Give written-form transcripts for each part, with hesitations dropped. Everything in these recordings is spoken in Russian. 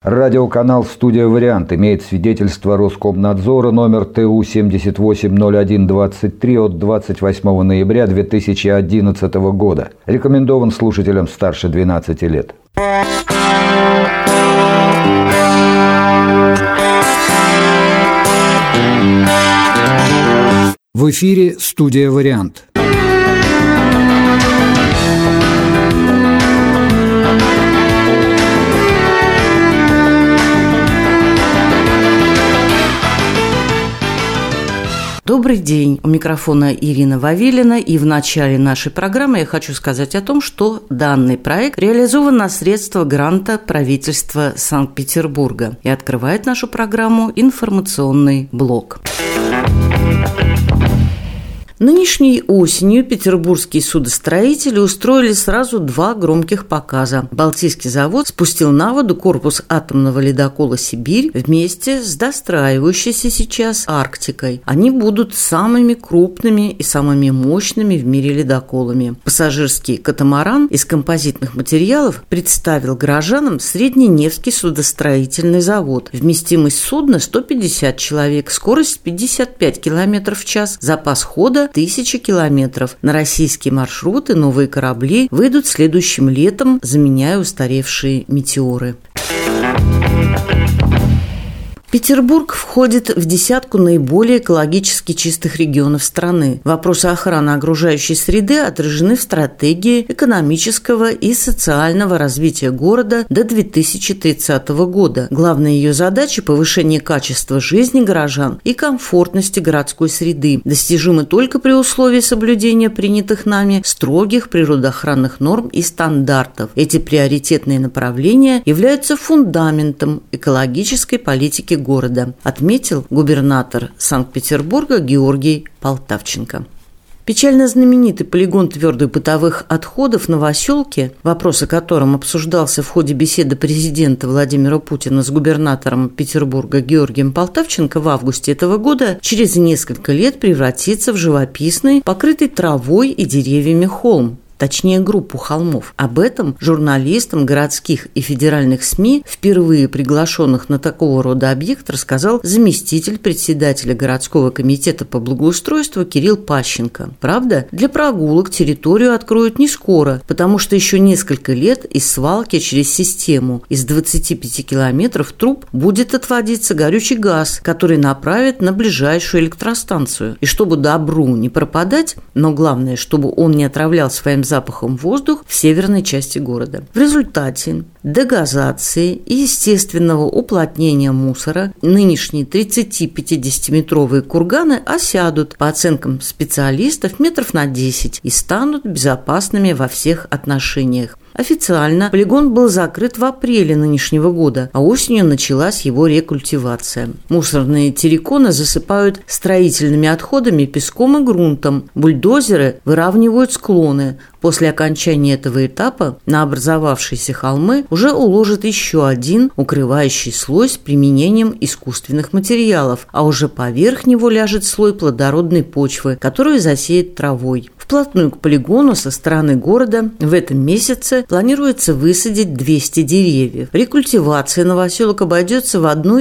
Радиоканал «Студия Вариант» имеет свидетельство Роскомнадзора номер ТУ 780123 от 28 ноября 2011 года. Рекомендован слушателям старше 12 лет. В эфире «Студия Вариант». Добрый день, у микрофона Ирина Вавилина, и в начале нашей программы я хочу сказать о том, что данный проект реализован на средства гранта правительства Санкт-Петербурга и открывает нашу программу информационный блок. Нынешней осенью петербургские судостроители устроили сразу два громких показа. Балтийский завод спустил на воду корпус атомного ледокола «Сибирь» вместе с достраивающейся сейчас Арктикой. Они будут самыми крупными и самыми мощными в мире ледоколами. Пассажирский катамаран из композитных материалов представил горожанам Средненевский судостроительный завод. Вместимость судна 150 человек, скорость 55 км в час, запас хода 1000 километров. На российские маршруты новые корабли выйдут следующим летом, заменяя устаревшие «Метеоры». Петербург входит в десятку наиболее экологически чистых регионов страны. Вопросы охраны окружающей среды отражены в стратегии экономического и социального развития города до 2030 года. Главная ее задача – повышение качества жизни горожан и комфортности городской среды, достижимы только при условии соблюдения принятых нами строгих природоохранных норм и стандартов. Эти приоритетные направления являются фундаментом экологической политики города, отметил губернатор Санкт-Петербурга Георгий Полтавченко. Печально знаменитый полигон твердых бытовых отходов «Новоселки», вопрос о котором обсуждался в ходе беседы президента Владимира Путина с губернатором Петербурга Георгием Полтавченко в августе этого года, через несколько лет превратится в живописный, покрытый травой и деревьями холм. Точнее, группу холмов. Об этом журналистам городских и федеральных СМИ, впервые приглашенных на такого рода объект, рассказал заместитель председателя городского комитета по благоустройству Кирилл Пащенко. Правда, для прогулок территорию откроют не скоро, потому что еще несколько лет из свалки через систему из 25 километров труб будет отводиться горючий газ, который направят на ближайшую электростанцию. И чтобы добру не пропадать, но главное, чтобы он не отравлял своим запахом воздух в северной части города. В результате дегазации и естественного уплотнения мусора нынешние 30-50-метровые курганы осядут, по оценкам специалистов, метров на 10 и станут безопасными во всех отношениях. Официально полигон был закрыт в апреле нынешнего года, а осенью началась его рекультивация. Мусорные терриконы засыпают строительными отходами, песком и грунтом. Бульдозеры выравнивают склоны. После окончания этого этапа на образовавшиеся холмы уже уложат еще один укрывающий слой с применением искусственных материалов, а уже поверх него ляжет слой плодородной почвы, которую засеет травой. Вплотную к полигону со стороны города в этом месяце планируется высадить 200 деревьев. Рекультивация новоселок обойдется в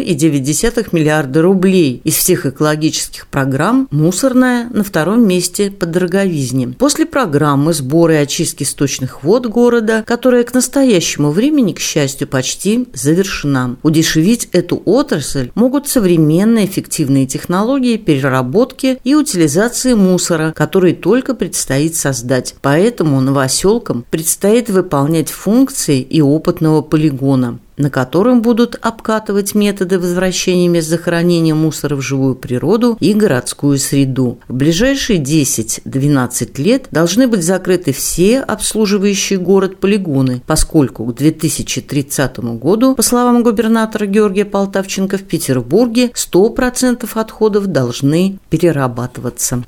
1,9 миллиарда рублей. Из всех экологических программ мусорная на втором месте по дороговизне. После программы сбора и очистки сточных вод города, которая к настоящему времени, к счастью, почти завершена. Удешевить эту отрасль могут современные эффективные технологии переработки и утилизации мусора, которые только предстоит создать. Поэтому новоселкам предстоит выполнять функции и опытного полигона, на котором будут обкатывать методы возвращения мест захоронения мусора в живую природу и городскую среду. В ближайшие 10-12 лет должны быть закрыты все обслуживающие город полигоны, поскольку к 2030 году, по словам губернатора Георгия Полтавченко, в Петербурге 100% отходов должны перерабатываться.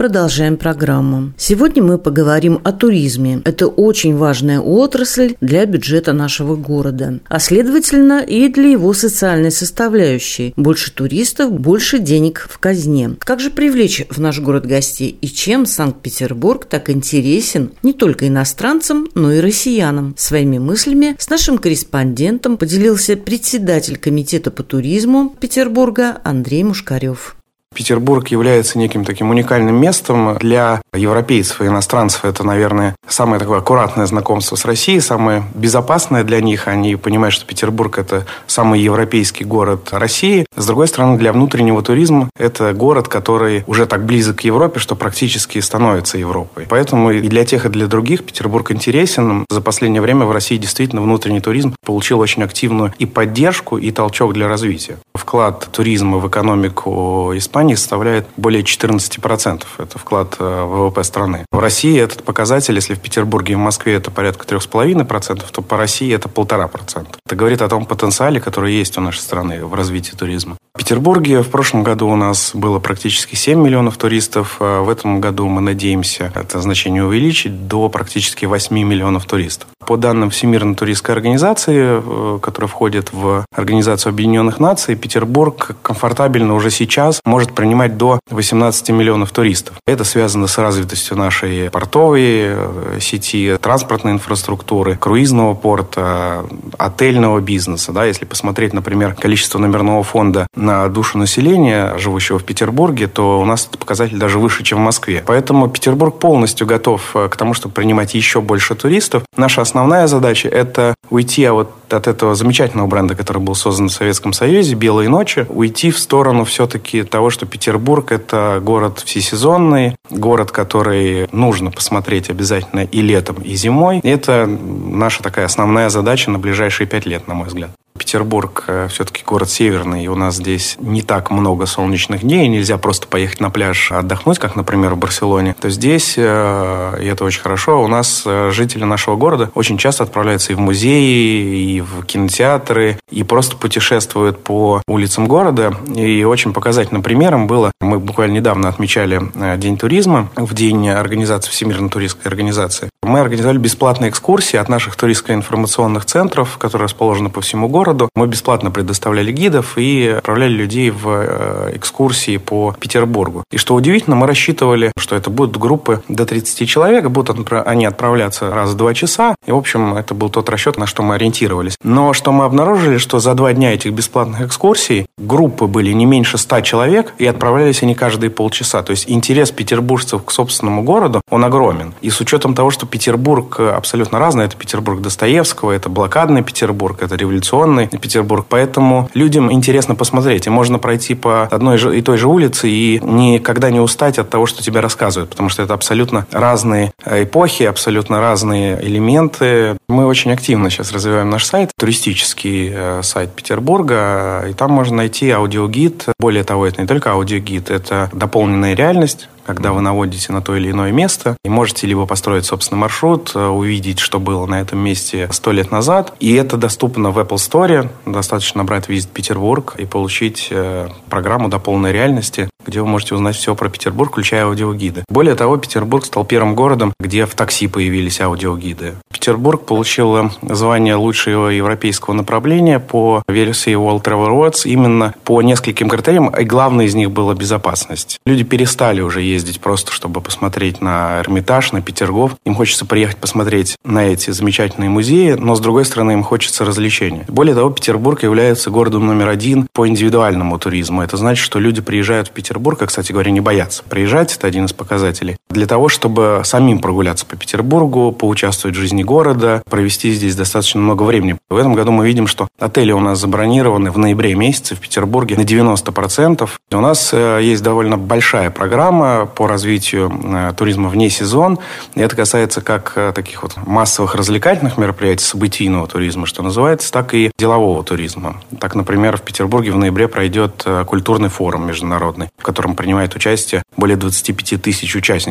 продолжаем программу. Сегодня мы поговорим о туризме. Это очень важная отрасль для бюджета нашего города, а следовательно и для его социальной составляющей. Больше туристов, больше денег в казне. Как же привлечь в наш город гостей и чем Санкт-Петербург так интересен не только иностранцам, но и россиянам? Своими мыслями с нашим корреспондентом поделился председатель комитета по туризму Петербурга Андрей Мушкарев. Петербург является неким таким уникальным местом для европейцев и иностранцев. Это, наверное, самое такое аккуратное знакомство с Россией, самое безопасное для них. Они понимают, что Петербург – это самый европейский город России. С другой стороны, для внутреннего туризма это город, который уже так близок к Европе, что практически становится Европой. Поэтому и для тех, и для других Петербург интересен. За последнее время в России действительно внутренний туризм получил очень активную и поддержку, и толчок для развития. Вклад туризма в экономику Испании составляет более 14%. Это вклад в ВВП страны. В России этот показатель, если в Петербурге и в Москве это порядка 3,5%, то по России это 1,5%. Это говорит о том потенциале, который есть у нашей страны в развитии туризма. В Петербурге в прошлом году у нас было практически 7 миллионов туристов. В этом году мы надеемся это значение увеличить до практически 8 миллионов туристов. По данным Всемирной туристской организации, которая входит в Организацию Объединенных Наций, Петербург комфортабельно уже сейчас может принимать до 18 миллионов туристов. Это связано с развитостью нашей портовой сети, транспортной инфраструктуры, круизного порта, отельного бизнеса. Да, если посмотреть, например, количество номерного фонда на душу населения, живущего в Петербурге, то у нас этот показатель даже выше, чем в Москве. Поэтому Петербург полностью готов к тому, чтобы принимать еще больше туристов. Наша основная задача – это уйти от этого замечательного бренда, который был создан в Советском Союзе, «Белые ночи», уйти в сторону все-таки того, что Петербург – это город всесезонный, город, который нужно посмотреть обязательно и летом, и зимой. И это наша такая основная задача на ближайшие 5 лет, на мой взгляд. Петербург все-таки город северный, и у нас здесь не так много солнечных дней, нельзя просто поехать на пляж отдохнуть, как, например, в Барселоне. То здесь, и это очень хорошо, у нас жители нашего города очень часто отправляются и в музеи, и в кинотеатры, и просто путешествуют по улицам города. И очень показательным примером было, мы буквально недавно отмечали День туризма, в день организации Всемирной туристской организации. Мы организовали бесплатные экскурсии от наших туристско-информационных центров, которые расположены по всему городу. Мы бесплатно предоставляли гидов и отправляли людей в экскурсии по Петербургу. И что удивительно, мы рассчитывали, что это будут группы до 30 человек, будут они отправляться раз в 2 часа. И, в общем, это был тот расчет, на что мы ориентировались. Но что мы обнаружили, что за 2 дня этих бесплатных экскурсий группы были не меньше 100 человек, и отправлялись они каждые полчаса. То есть интерес петербуржцев к собственному городу, он огромен. И с учетом того, что Петербург абсолютно разный, это Петербург Достоевского, это блокадный Петербург, это революционный Петербург. Поэтому людям интересно посмотреть. И можно пройти по одной и той же улице и никогда не устать от того, что тебе рассказывают. Потому что это абсолютно разные эпохи, абсолютно разные элементы. Мы очень активно сейчас развиваем наш сайт, туристический сайт Петербурга. И там можно найти аудиогид. Более того, это не только аудиогид, это дополненная реальность, когда вы наводите на то или иное место и можете либо построить собственный маршрут, увидеть, что было на этом месте 100 лет назад. И это доступно в Apple Store. Достаточно набрать «Визит Петербург» и получить программу дополненной реальности, где вы можете узнать все про Петербург, включая аудиогиды. Более того, Петербург стал первым городом, где в такси появились аудиогиды. Петербург получил звание лучшего европейского направления по версии World Travel Awards именно по нескольким критериям, и главное из них была безопасность. Люди перестали уже ездить просто, чтобы посмотреть на Эрмитаж, на Петергоф. Им хочется приехать посмотреть на эти замечательные музеи, но, с другой стороны, им хочется развлечения. Более того, Петербург является городом номер 1 по индивидуальному туризму. Это значит, что люди приезжают в Петербург, а, кстати говоря, не боятся приезжать, это один из показателей, для того, чтобы самим прогуляться по Петербургу, поучаствовать в жизни города, провести здесь достаточно много времени. В этом году мы видим, что отели у нас забронированы в ноябре месяце в Петербурге на 90%. У нас есть довольно большая программа по развитию туризма вне сезон. И это касается как таких вот массовых развлекательных мероприятий, событийного туризма, что называется, так и делового туризма. Так, например, в Петербурге в ноябре пройдет культурный форум международный, в котором принимает участие более 25 тысяч участников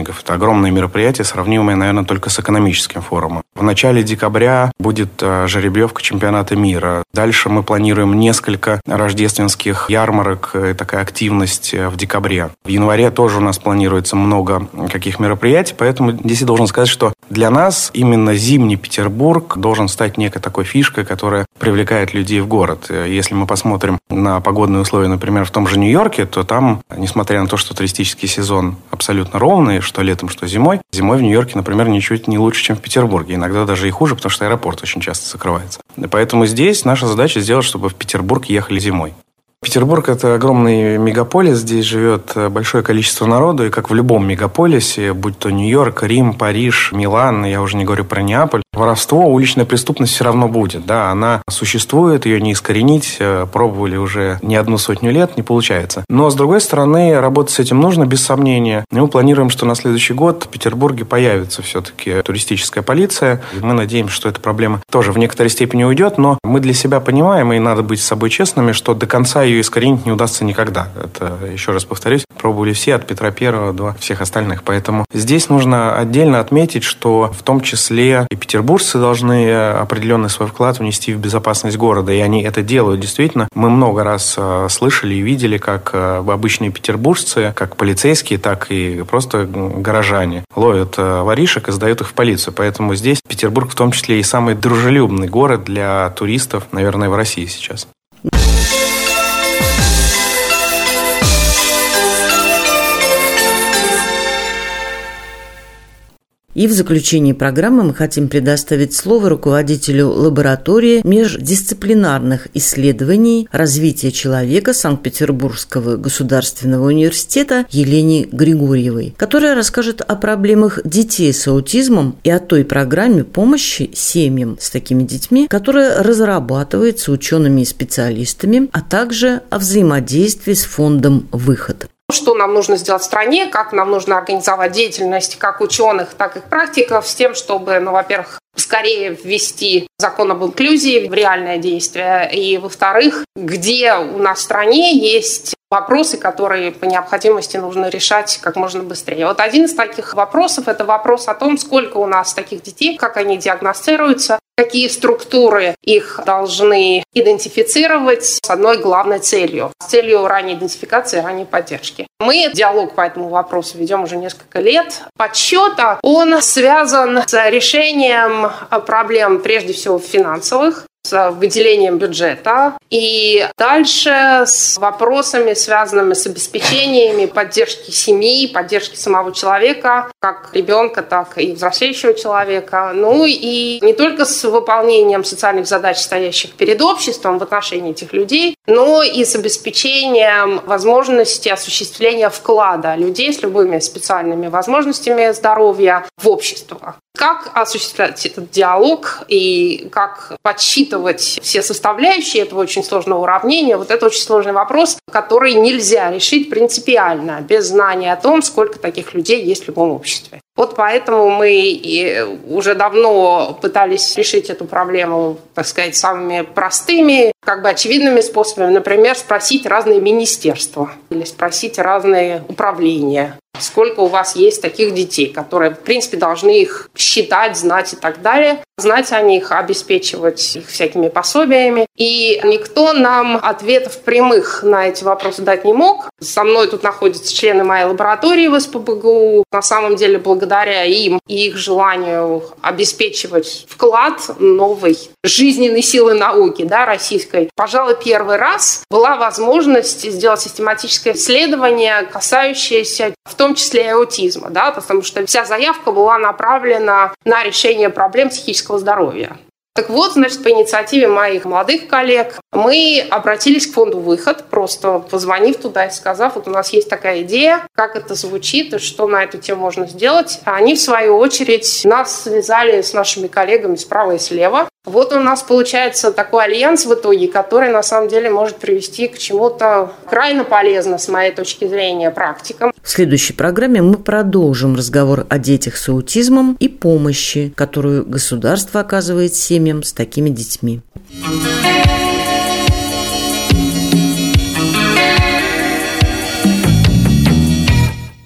участников. Это огромное мероприятие, сравнимое, наверное, только с экономическим форумом. В начале декабря будет жеребьевка чемпионата мира. Дальше мы планируем несколько рождественских ярмарок, такая активность в декабре. В январе тоже у нас планируется много каких мероприятий, поэтому здесь я должен сказать, что для нас именно зимний Петербург должен стать некой такой фишкой, которая привлекает людей в город. Если мы посмотрим на погодные условия, например, в том же Нью-Йорке, то там, несмотря на то, что туристический сезон абсолютно ровный, что летом, что зимой в Нью-Йорке, например, ничуть не лучше, чем в Петербурге. Иногда даже и хуже, потому что аэропорт очень часто закрывается. Поэтому здесь наша задача сделать, чтобы в Петербург ехали зимой. Петербург – это огромный мегаполис, здесь живет большое количество народу, и как в любом мегаполисе, будь то Нью-Йорк, Рим, Париж, Милан, я уже не говорю про Неаполь, воровство, уличная преступность все равно будет. Да, она существует, ее не искоренить, пробовали уже не 100 лет, не получается. Но, с другой стороны, работать с этим нужно, без сомнения. И мы планируем, что на следующий год в Петербурге появится все-таки туристическая полиция. И мы надеемся, что эта проблема тоже в некоторой степени уйдет, но мы для себя понимаем, и надо быть с собой честными, что до конца ее искоренить не удастся никогда. Это, еще раз повторюсь, пробовали все, от Петра I до всех остальных. Поэтому здесь нужно отдельно отметить, что в том числе и петербуржцы должны определенный свой вклад внести в безопасность города, и они это делают действительно. Мы много раз слышали и видели, как обычные петербуржцы, как полицейские, так и просто горожане ловят воришек и сдают их в полицию. Поэтому здесь Петербург в том числе и самый дружелюбный город для туристов, наверное, в России сейчас. И в заключении программы мы хотим предоставить слово руководителю лаборатории междисциплинарных исследований развития человека Санкт-Петербургского государственного университета Елене Григорьевой, которая расскажет о проблемах детей с аутизмом и о той программе помощи семьям с такими детьми, которая разрабатывается учеными и специалистами, а также о взаимодействии с фондом «Выход». Что нам нужно сделать в стране, как нам нужно организовать деятельность как ученых, так и практиков с тем, чтобы, во-первых, скорее ввести закон об инклюзии в реальное действие, и, во-вторых, где у нас в стране есть вопросы, которые по необходимости нужно решать как можно быстрее. Вот один из таких вопросов – это вопрос о том, сколько у нас таких детей, как они диагностируются, какие структуры их должны идентифицировать с одной главной целью – с целью ранней идентификации, ранней поддержки. Мы диалог по этому вопросу ведем уже несколько лет. Подсчет, он связан с решением проблем, прежде всего, финансовых, с выделением бюджета и дальше с вопросами, связанными с обеспечениями поддержки семьи, поддержки самого человека, как ребенка, так и взрослеющего человека. Ну и не только с выполнением социальных задач, стоящих перед обществом в отношении этих людей, но и с обеспечением возможности осуществления вклада людей с любыми специальными возможностями здоровья в общество. Как осуществлять этот диалог и как подсчитывать все составляющие этого очень сложного уравнения, вот это очень сложный вопрос, который нельзя решить принципиально, без знания о том, сколько таких людей есть в любом обществе. Вот поэтому мы уже давно пытались решить эту проблему, так сказать, самыми простыми, очевидными способами. Например, спросить разные министерства или спросить разные управления. Сколько у вас есть таких детей, которые, в принципе, должны их считать, знать и так далее. Знать о них, обеспечивать их всякими пособиями. И никто нам ответов прямых на эти вопросы дать не мог. Со мной тут находятся члены моей лаборатории в СПбГУ. На самом деле, благодаря им и их желанию обеспечивать вклад новой жизненной силы науки, российской, пожалуй, первый раз была возможность сделать систематическое исследование, касающееся в том числе и аутизма, потому что вся заявка была направлена на решение проблем психического здоровья. Так вот, по инициативе моих молодых коллег мы обратились к фонду «Выход», просто позвонив туда и сказав, вот у нас есть такая идея, как это звучит и что на эту тему можно сделать. А они, в свою очередь, нас связали с нашими коллегами справа и слева. Вот у нас получается такой альянс в итоге, который на самом деле может привести к чему-то крайне полезно, с моей точки зрения, практикам. В следующей программе мы продолжим разговор о детях с аутизмом и помощи, которую государство оказывает семьям с такими детьми.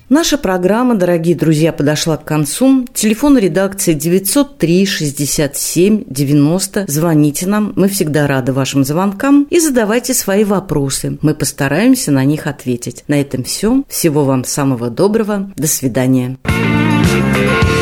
Наша программа, дорогие друзья, подошла к концу. Телефон редакции 903 67 90. Звоните нам, мы всегда рады вашим звонкам. И задавайте свои вопросы. Мы постараемся на них ответить. На этом все. Всего вам самого доброго. До свидания.